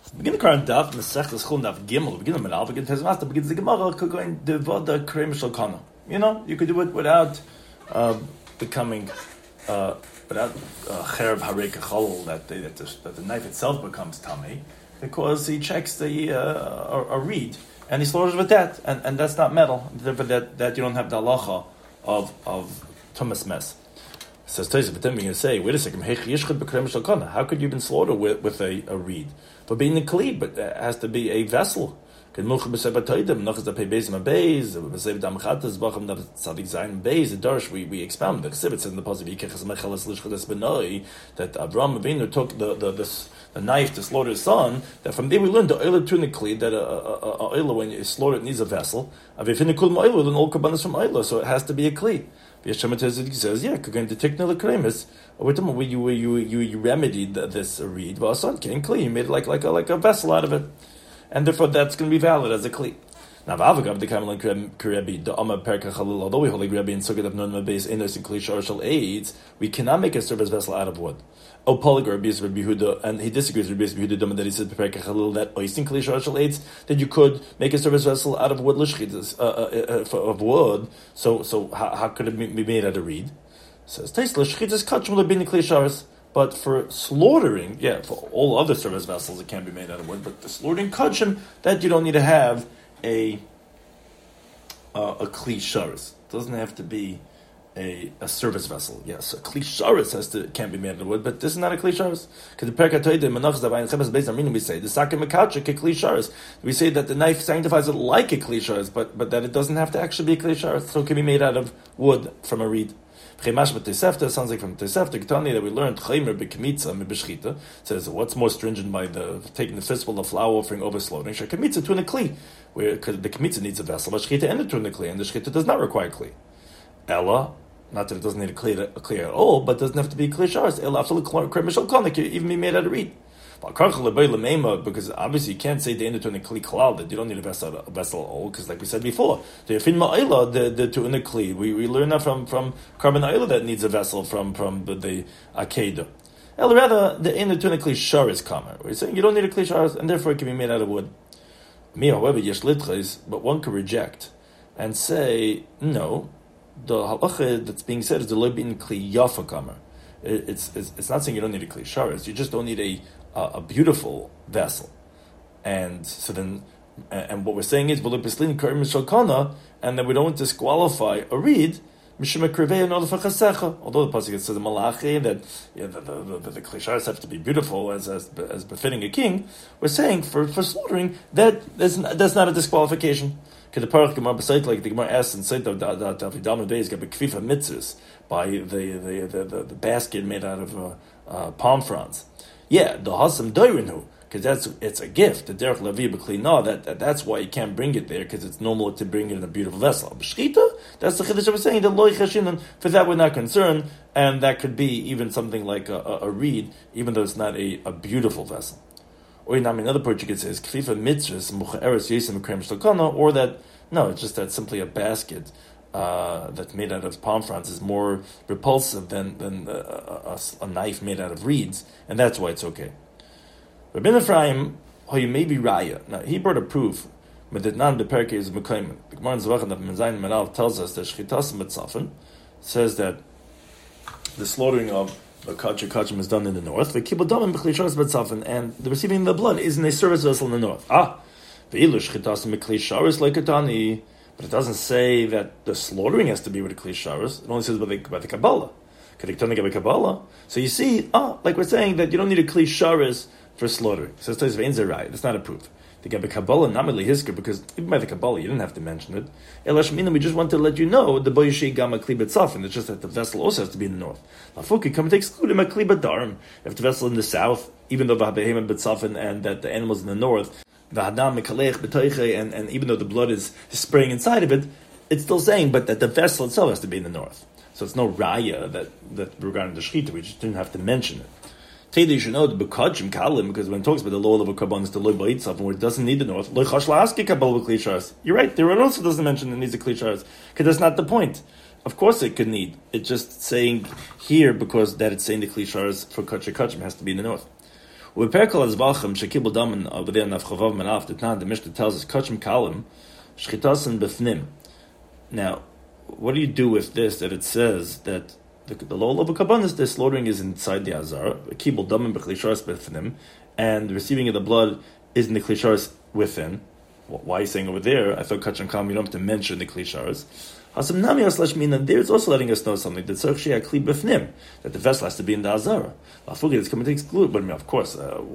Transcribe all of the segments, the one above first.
Begin the current daf, Masechtas Chulin daf Gimel. Begin the Menal, begin the Tezmas, begins the Gemara, going Devoda Krem Shel Kana. You could do it without becoming, without Cherev Harei Kachol, that the knife itself becomes tummy, because he checks the a reed and he slaughters with that, and that's not metal. Therefore, that you don't have the halacha of tumas mes. Says Tosfos, but then we're going to say, wait a second, how could you have been slaughtered with a reed? For being a kli, but it has to be a vessel. The Darsh we expound the Chsivit in the positive that Avraham Avinu took the knife to slaughter his son. That from there we learned the oiler tunically that a oiler when you slaughter it needs a vessel. Then all kabbanas from oiler, so it has to be a kli. Says, yeah, going to take the kremis. Where you remedied this reed. Well, son came clean. You made it like a vessel out of it, and therefore that's going to be valid as a kli. Now, Avagav the Kamelan Kurebi the Amma Perka Chalil. Although we hold a Kurebi and Sukkot of non base innocent and kli shar aids, we cannot make a service vessel out of wood. O Polygar is Rabbi Yehuda, and he disagrees with Rabbi Yehuda that he says Perka Chalil that oisting kli shar aids that you could make a service vessel out of wood lishchitas of wood. So how could it be made out of reed? Says Taisla shchitas kachum lebin kli sharas. But for slaughtering, for all other service vessels, it can be made out of wood. But the slaughtering kachim, that you don't need to have a kli sharas. It doesn't have to be a service vessel. Yes, a kli sharas can't be made out of wood, but this is not a kli sharas. Because the perkatoide menachs davayin chemes beis arminim we say the sakim mekachik a kli sharas. We say that the knife sanctifies it like a kli sharas, but that it doesn't have to actually be a kli sharas. So it can be made out of wood from a reed. Sounds like from Tosefta Ketani that we learned Chaymer b'Kemitza b'Shchita says what's more stringent by taking the fistful of flour offering over slaughtering? Shekemitza to a kli, where the Kemitza needs a vessel, but Shchita ended to a kli, and the Shchita does not require kli. Ella, not that it doesn't need a kli at all, but doesn't have to be kli shars. Ella absolutely kremishal konik can even be made out of reed. Because obviously you can't say the end to a kli klal that you don't need a vessel at all, because like we said before, the fin ma'ila the to a kli we learn that from carbon ma'ila that needs a vessel from the akeda. Rather the end to a kli shar is common. We're saying you don't need a kli shar and therefore it can be made out of wood. Me, however, yesh litchis, but one could reject and say no. The halacha that's being said is the loy bin kli yafa kamer. It's not saying you don't need a kli sharas. You just don't need a beautiful vessel, and so then, and what we're saying is, and that we don't disqualify a reed. Although the pasuk says the malachi that the klisharas have to be beautiful as befitting a king, we're saying for slaughtering that that's not a disqualification. Because the Parach Gemara beside like the Gemara asks in Seit of Davidam days got bekvifa mitzvahs by the basket made out of palm fronds. Yeah, the hasam doirinu, because it's a gift. The derech levi b'klina, that's why you can't bring it there, because it's normal to bring it in a beautiful vessel. B'shchita, that's the chiddush I was saying. The loy chashinan, for that we're not concerned, and that could be even something like a reed, even though it's not a beautiful vessel. Or another Portuguese says kfifa mitzvahs muchaeres yesim krem shlokana, or that no, it's just that simply a basket that's made out of palm fronds is more repulsive than a knife made out of reeds, and that's why it's okay. Rabbi Ephraim, you may be raya. Now he brought a proof, but that non the perke is mekayim. The Gemara in Zvachan of Menzayin Meral tells us that shchitas mitzafin says that the slaughtering of a kachim is done in the north. The kibbutz b'chli sharas mitzafin, and the receiving the blood is in a service vessel in the north. Ve'ilu shchitas mikli sharas like atani. But it doesn't say that the slaughtering has to be with the kli sharas. It only says about the Kabbalah. Kabbalah. So you see, like we're saying that you don't need a kli sharas for slaughtering. So it says right. That's not a proof. The Kabbalah namely hisker, because even by the Kabbalah you didn't have to mention it. Elashmina, we just want to let you know the boyishi gama kli betzafin. It's just that the vessel also has to be in the north. Lafuki come to exclude him a kli bedarim. If the vessel in the south, even though v'habehema betzafin and that the animals in the north. And even though the blood is spraying inside of it, it's still saying, but that the vessel itself has to be in the north. So it's no raya that regarding the shechita, we just didn't have to mention it. Taylor, you should know the bekachim kalim, because when it talks about the law of a carbon is the loy ba'itzav, where it doesn't need the north. You're right. There also doesn't mention it needs a klisharas, because that's not the point. Of course, it could need. It's just saying here because that it's saying the klisharas for kachim has to be in the north. With Perkal as Balcham, Shekibul Daman over there in Avchavav Manaf, the Mishnah tells us, Kachim Kalim, Shchitasan Befnim. Now, what do you do with this, that it says that the law of a kabbanis, the slaughtering is inside the azar, Kibul Daman Bechlisharas Befnim, and the receiving of the blood is in the Klisharas within. Why are you saying over there? I thought Kachim Kalim, you don't have to mention the Klisharas. Hasam Nami Aslash Mina, there it's also letting us know something, that Tzarchshia Kli Befnim, that the vessel has to be in the azara. Lafugi is coming to exclude, but I mean, of course,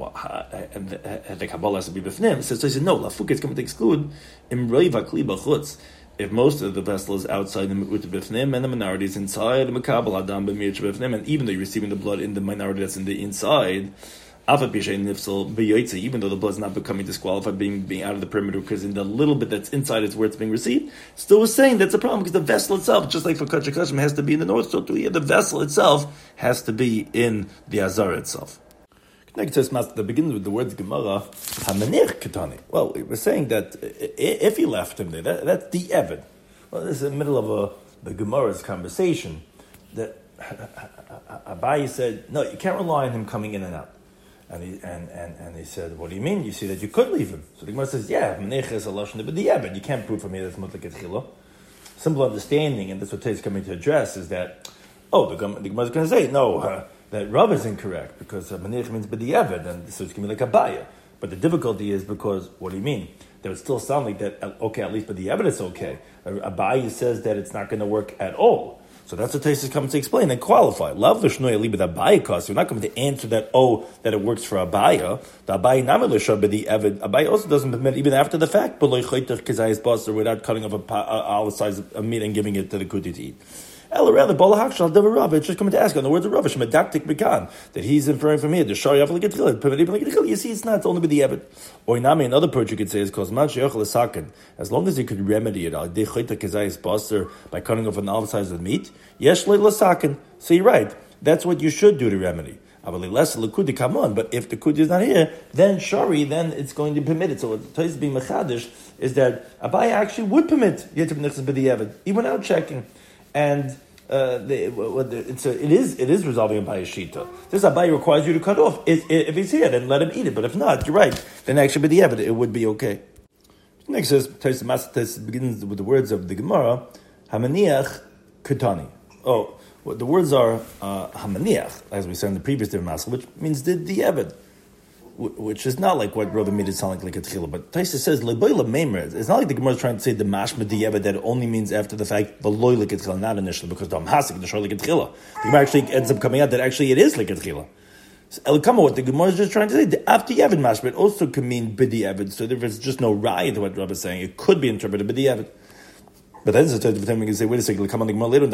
and the Kabbalah has to be Befnim. So he said, no, Lafugi is coming to exclude Imroiva Kli Bachutz. If most of the vessel is outside the Mi'ut B'fnim and the minority is inside, Makabal Adam B'mir B'fnim, and even though you're receiving the blood in the minority that's in the inside, even though the blood is not becoming disqualified, being out of the perimeter, because in the little bit that's inside is where it's being received, still was saying that's a problem, because the vessel itself, just like for Kachim Kachim, has to be in the north, so too here the vessel itself has to be in the Azar itself. Next to the beginning with the words Gemara, Hamanich Ketani. Well, we're saying that if he left him there, that's the Evid. Well, this is in the middle of the Gemara's conversation, that Abaye said, no, you can't rely on him coming in and out. And he said, what do you mean? You see that you could leave him. So the Gemara says, yeah, Manech is a lashon, but the Evid, you can't prove from here that's mutlak etchila. Simple understanding, and that's what Tais is coming to address, is that, the Gemara is going to say, no, that Rav is incorrect, because Manech means b'di'evid, and so it's going to be like Abaye. But the difficulty is because, what do you mean? That would still sound like that, okay, at least b'di'evid it's okay. Abaye says that it's not going to work at all. So that's what Tais is coming to explain and qualify. Lav l'shnoy li b'Abaye cause. You're not coming to answer that, that it works for Abaye. The Abaye named l'shar b'di'evid. Abaye also doesn't permit, even after the fact, b'loy choytach kizayis basar, without cutting off a size of meat and giving it to the kuti to eat. It's just coming to ask on the words of Rav Shemedaktik Bekan that he's inferring from here. The Shari Avli Getchil. You see, it's not only with the Evid. Or Inami, another approach you could say is Kozman Sheyochel Esaken. As long as you could remedy it, by cutting off an olive size of meat. Yesh Lesaken. So you're right. That's what you should do to remedy. But if the kudi is not here, then Shari, then it's going to permit it. So what Tais being Mechadish is that Abaye actually would permit Yetiv Nechzes B'Di'evid, even without checking. And it is resolving Abaye's shita. This Abaye requires you to cut off. If he's here, then let him eat it. But if not, you're right. Then actually, b'di'evid, it would be okay. Next says, begins with the words of the Gemara, Hamaniach Ketani. The words are Hamaniach, as we said in the previous Masel, which means the Evid, which is not like what Rabbi made it sound like a tchila. But Taisa says Leboila Meimer. It's not like the Gemara is trying to say the mashma di'evet that it only means after the fact beloy like a tchila, not initially, because the amhasik the shor like a tchila. The Gemara actually ends up coming out that actually it is like a tchila. So Elikama, what the Gemara is just trying to say, the after Yevid mashma, it also can mean b'di'evet. So if there's just no raya to what Rabbi is saying, it could be interpreted b'di'evet. But then it's a time we can say, wait a second, come on the Gemara later.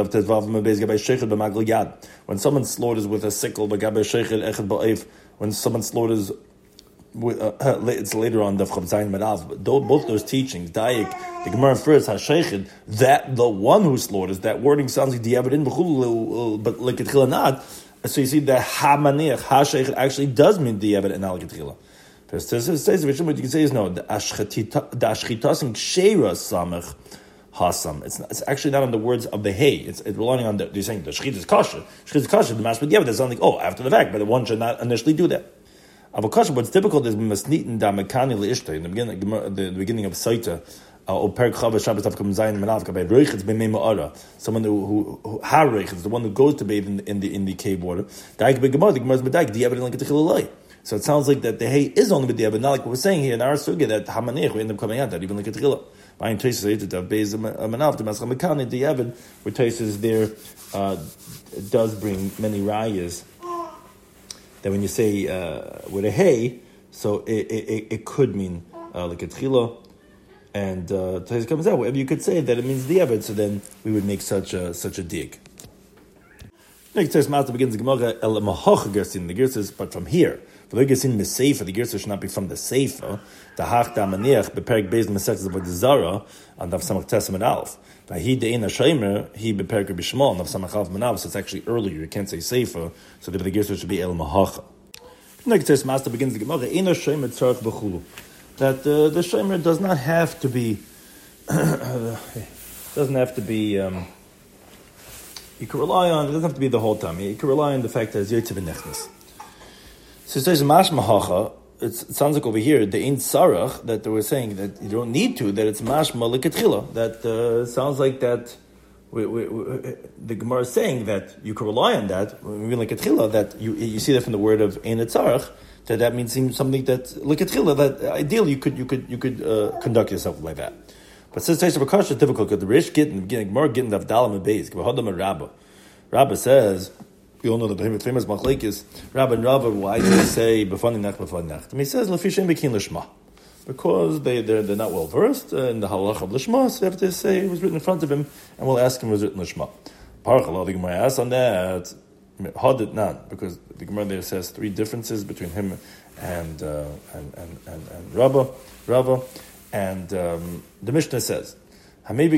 When someone slaughters with a sickle, when someone slaughters, it's later on Daf Chav Zayin Merav. Both those teachings, Daik, the Gemara first Hasheichid, that the one who slaughters, that wording sounds like Diabedin b'chulu, but like Ketchila not. So you see that Hamanich Hasheichid actually does mean Diabed and Al Ketchila. What you can say is no, the Ashchitas and Ksheira Samech Hasam. It's actually not on the words of the hay. It's relying on you're saying the Shechit is kosher. Shechit is kosher. The Mashma Diabed is something after the fact, but one should not initially do that. Avokasha, what's difficult is masnitin da mekani leishta in the beginning of Saita or Perk Chava Shabbos Avkam Zayin Manav Kabei Roichetz B'mei Ma'ara. Someone who Haroichetz, the one who goes to bathe in the cave water. Daik B'Gemara, the Gemara is B'Daik the Evident like Techilulai. So it sounds like that the hay is only with the Evident, not like what we're saying here in our sugya that Hamanech we end up coming out that even like a Techillah. By Tosis Eitet of Beis Manav the Mascham Mekani the Evident where Tosis there does bring many rayas. That when you say with a hay, so it could mean like a tchila, and Tais comes out whatever you could say that it means the Evid, so then we would make such a dig. Next Tais Master begins the Gemara El Mahoch Gersin. The Gersa is but from here. For the Gersin Meseifa, the Gersa should not be from the Seifa. The Hach Da Maniach Beperk Beis Mesechus about the Zara and Dav Samach Tesam and Alf. He deina shaymer, he beperk b'shmol, and of samachal manav, so it's actually earlier, you can't say sefer, so the Gersa should be el mahacha. Next says Master begins the Gemara, eina shaymer tzarech b'chulu. That the shaymer does not have to be, you can rely on, it doesn't have to be the whole time, you can rely on the fact that it's yotzev v'nechnas. So it says mashma hacha. It sounds like over here the ein sarach that they were saying that you don't need to. That it's mashma lekatchila. That sounds like that. The Gemara is saying that you can rely on that. Like lekatchila, that you see that from the word of ein tzarach. That means something that lekatchila. That ideally you could conduct yourself like that. But since Taisa Bakash is difficult, because the Rish getting the Avdalam and Beis, Rabba says, we all know the famous Machlekes, Rabba and Rabba, why do they say B'fani Nacht? And he says, L'fishem Bekin Lishma. Because they're not well versed in the halach of Lishma, so they have to say it was written in front of him, and we'll ask him was written Lishma. Parachallah, the Gemara asks on that, Hadit not, because the Gemara there says three differences between him and Rabba. And the Mishnah says, someone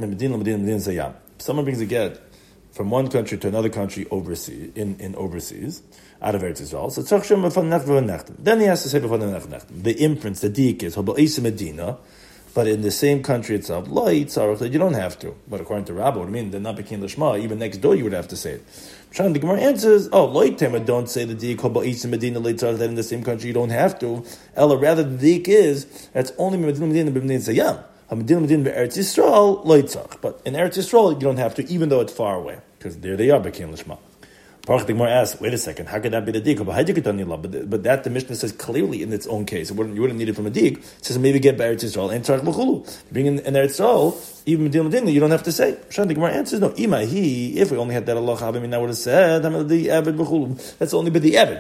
brings a get from one country to another country overseas, in overseas, out of Eretz Yisrael. So then he has to say the imprints, the dik is Medina, but in the same country itself, you don't have to. But according to Rabbi, what I mean, they're not Bekin Lishma, even next door you would have to say it. The Gemara answers, don't say the dik Medina that in the same country you don't have to. Ella, rather the dik is that's only Medina Sayam. Medina Eretz Yisrael but in Eretz Yisrael you don't have to, even though it's far away, because there they are Bekin Lishma. The Gemara asks, wait a second, how could that be the dik? But that the Mishnah says clearly in its own case. You wouldn't need it from a dik. It says maybe get by Eretz Yisrael and Tzarech B'chulu. Bring in Eretz Yisrael, even Medina, you don't have to say. The Gemara answers, no, if we only had that Allah, I would have said, that's only by the Evid.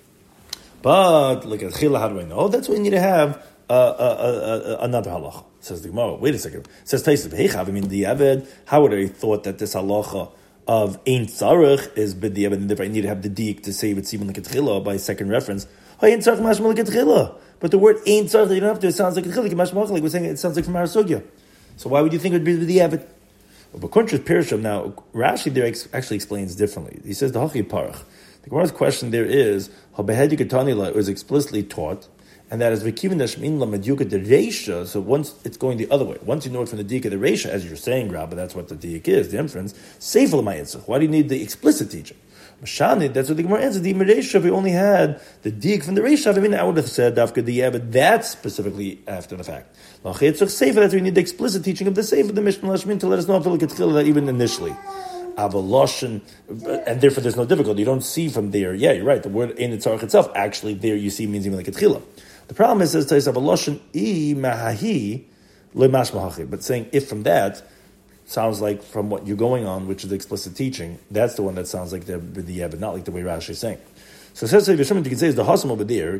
But, look at Chila, how do I know? That's what you need to have another halacha. Says the Gemara, wait a second. Says Taisif, the Evid, how would I thought that this halacha of ein tzarech is b'diavad, and therefore I need to have the dik to say it's even like a tchila by second reference. Ein tzarech mashma like a tchila, but the word ein tzarech you don't have to. It sounds like a tchila. Like we're saying, it sounds like from Harasugya. So why would you think it would be b'diavad? But Kuntrus Pirsham now Rashi there actually explains differently. He says the hachi parach. The Gemara's question there is how behedi ketanila is explicitly taught. And that is v'kivin dashmin la medyuka the reisha. So once it's going the other way, once you know it from the dik of the reisha, as you're saying, Rabbi, that's what the dik is, the inference. Seifel ma'ayitzach. Why do you need the explicit teaching? Mashani, that's what the Gemara answers. The reisha, if we only had the dik from the reisha, I would have said dafka the but that's specifically after the fact. Lachitzach seifel. That's why we need the explicit teaching of the seifel, the Mishnah Lashmin, to let us know if it's that even initially. Avaloshin, and therefore there's no difficulty. You don't see from there. Yeah, you're right. The word ein tzarech itself actually there you see means even like a tchila. The problem is, says Taisa Baloshin I mahahi lemashmahachi, but saying if from that sounds like from what you're going on, which is the explicit teaching, that's the one that sounds like the Evid, not like the way Rashi is saying. So it says you can say is the hasam over there,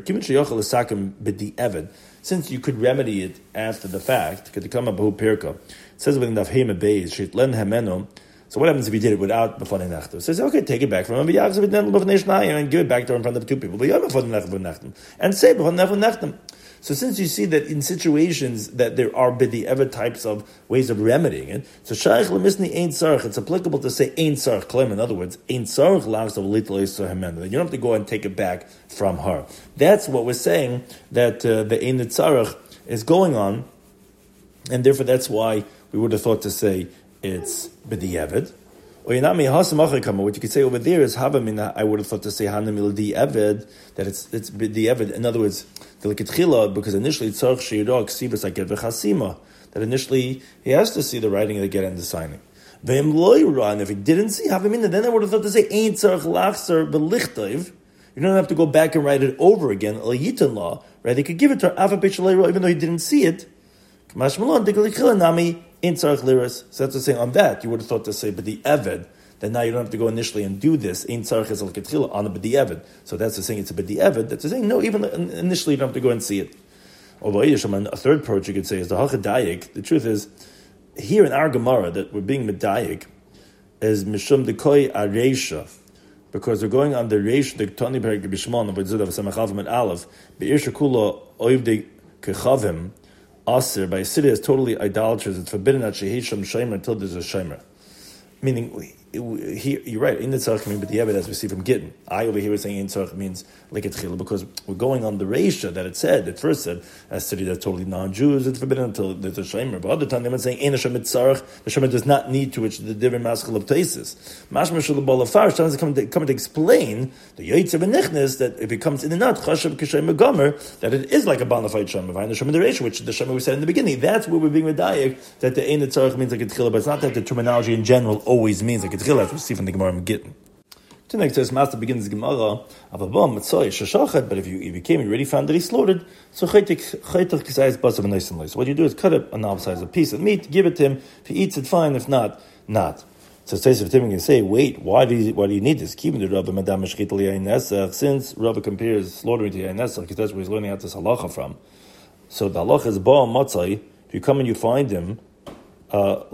Evid, since you could remedy it after the fact, could come up it says within the Avhema Beis, Shitlen Hameno. So what happens if you did it without B'fani Nachtem? So it says, okay, take it back from him, and give it back to her in front of two people. And say B'fani Nachtem. So since you see that in situations that there are b'di'evet types of ways of remedying it, so Shaykh Lemisni Ein Tzarech, it's applicable to say Ein Tzarech Klem. In other words, Ein Tzarech Lags of Little Yisrael Hemen. You don't have to go and take it back from her. That's what we're saying, that the Ein Tzarech is going on, and therefore that's why we would have thought to say it's b'di'evet. What you could say over there is havamina. I would have thought to say hanamil di'evet, that it's b'di'evet. In other words, the leketchila, because initially tzarich sheirah ksivas aget v'chasima, that initially he has to see the writing of the get and the signing. V'im loyra, and if he didn't see havamina, then I would have thought to say ein tzarich lachser b'lichtayv. You don't have to go back and write it over again. Yitan law, right? They could give it to Ava B'Shalayra even though he didn't see it. Kamash malon di'leketchila nami. In tzarech liras, so that's the saying on that. You would have thought to say, but the eved, that now you don't have to go initially and do this. In tzarech is al-ketchila on the eved. So that's the saying. It's a b'di eved. That's the saying. No, even initially you don't have to go and see it. Although a third approach you could say is the hachadayik. The truth is, here in our Gemara that we're being medayik is mishum dekoi areisha, because we're going on the reish the tani perik b'shmon of Zud of Samachavim and Aleph be'ir shekula oivdei kechavim. Asir by city is totally idolatrous. It's forbidden at Shehisham Shomer until there's a Shomer. Meaning, you're right. In the tzarech mean, but the evidence we see from Gittin. I over here was saying in tzarech means like etchila because we're going on the reisha that it said. It first said a city that's totally non-Jews, it's forbidden until there's a shemer. But other time they were saying in a shemer tzarech, the shemer does not need to, which the different maskal of taisis. Mashma shalabal afar trying to come to explain the yaitz and nichnas that it becomes in and out chashav kishay megamer that it is like a bona fide shemer. The shemer the reisha, which the shemer we said in the beginning. That's where we're being medayik that the ein tzarech means like etchila, but it's not that the terminology in general always means like etchila, as we see from the Gemara in Gittin. The next says, Master begins the Gemara, but if you came and already found that he slaughtered, so what you do is cut up a knob size of piece of meat, give it to him. If he eats it, fine. If not, not. So Tosfos can say, wait, why do you need this? Since Rava compares slaughtering to yain nesach, because that's where he's learning out this halacha from. So the halacha is ba matzai. If you come and you find him, so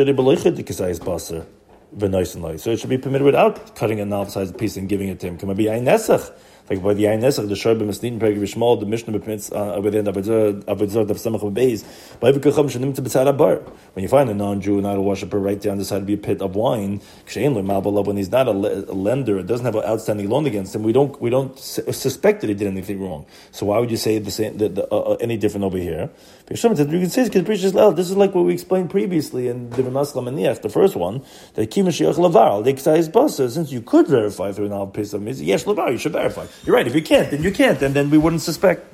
it should be permitted without cutting a knob-sized piece and giving it to him. Can it be yain nesach? Like by the yain nesach, the shor b'masnin perek v'shmol, the Mishnah permits within Avodah of Samach Beis. When you find a non-Jew, not a worshipper, right there on the side of a pit of wine, when he's not a lender, it doesn't have an outstanding loan against him. We don't suspect that he did anything wrong. So why would you say the same, any different over here? You can say this is like what we explained previously in the Masla Maniach, the first one, that since you could verify through an piece of meat, yes, lavar, you should verify. You're right. If you can't, then you can't, and then we wouldn't suspect.